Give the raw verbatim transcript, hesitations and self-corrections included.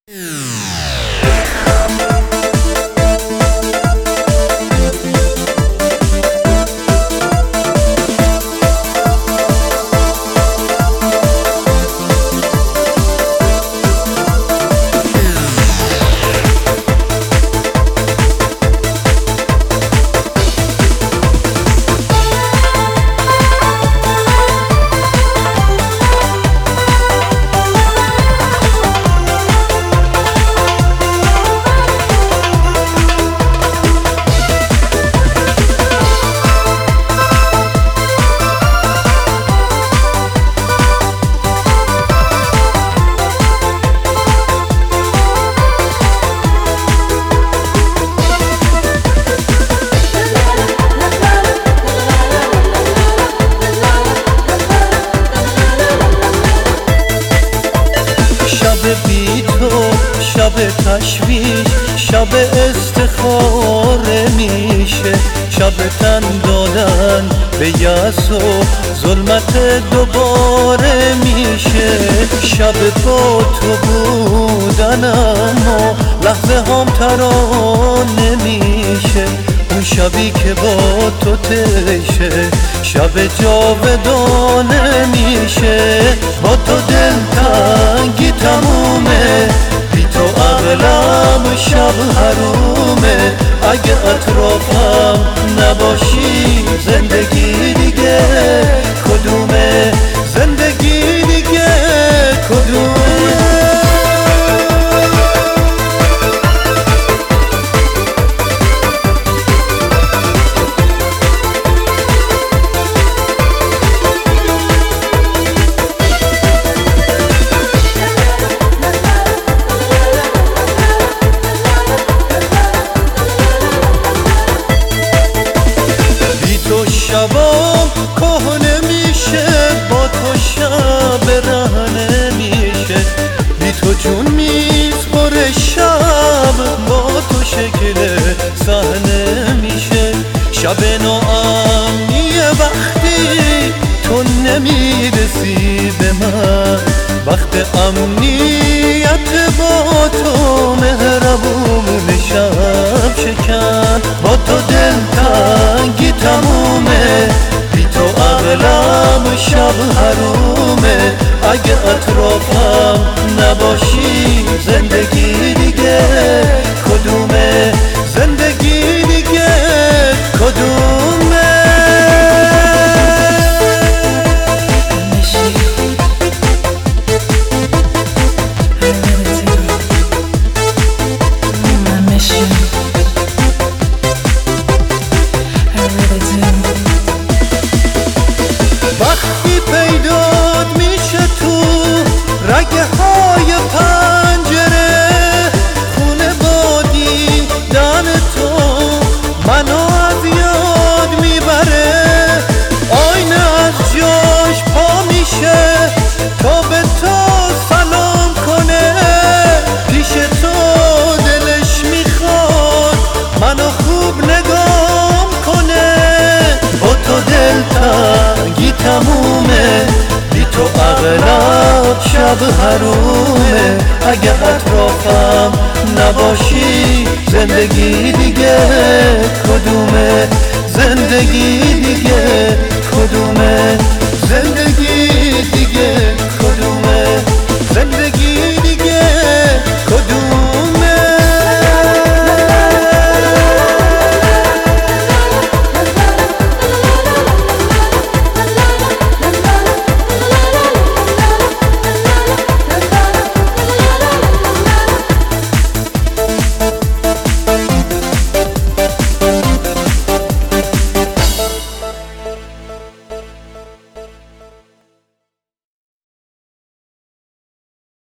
بی تو شب تشویش، شب استخاره میشه، شب تن دادن به یأس و ظلمت دوباره میشه. شب با تو بودن اما لحظه هم ترانه میشه، اون شبی که با تو تشه شب جاودانه میشه. با تو دلتنگی تمومه، بی تو عقلم شب حرومه. اگه اطرافم نباشی زندگی دیگه کدومه، زندگی دیگه کدومه. شبام کهنه میشه، با تو شب رهنه میشه. بی تو جون میسپره شب، با تو شکل صحنه میشه. شب ناامنیه وقتی تو نمیرسی به من، وقت امنیت با تو مهربون شب شکن. با تو دلتنگی تمومه، بی تو عقلم شب حرومه. اگه اطرافم نباشی زندگی دیگه کدومه، زندگی دیگه کدومه. وقتی پیدات میشه تو رگه های پنجره، خونه بادی دن تو منو از یاد میبره. آینه از جاش پا میشه تا به تو سلام کنه، پیش تو دلش میخواد منو خوب نگام کنه. با تو دلتنگی تمومه، بی تو عقلم شب حرومه. اگه اطرافم نباشی زندگی دیگه کدومه، زندگی دیگه کدومه، زندگی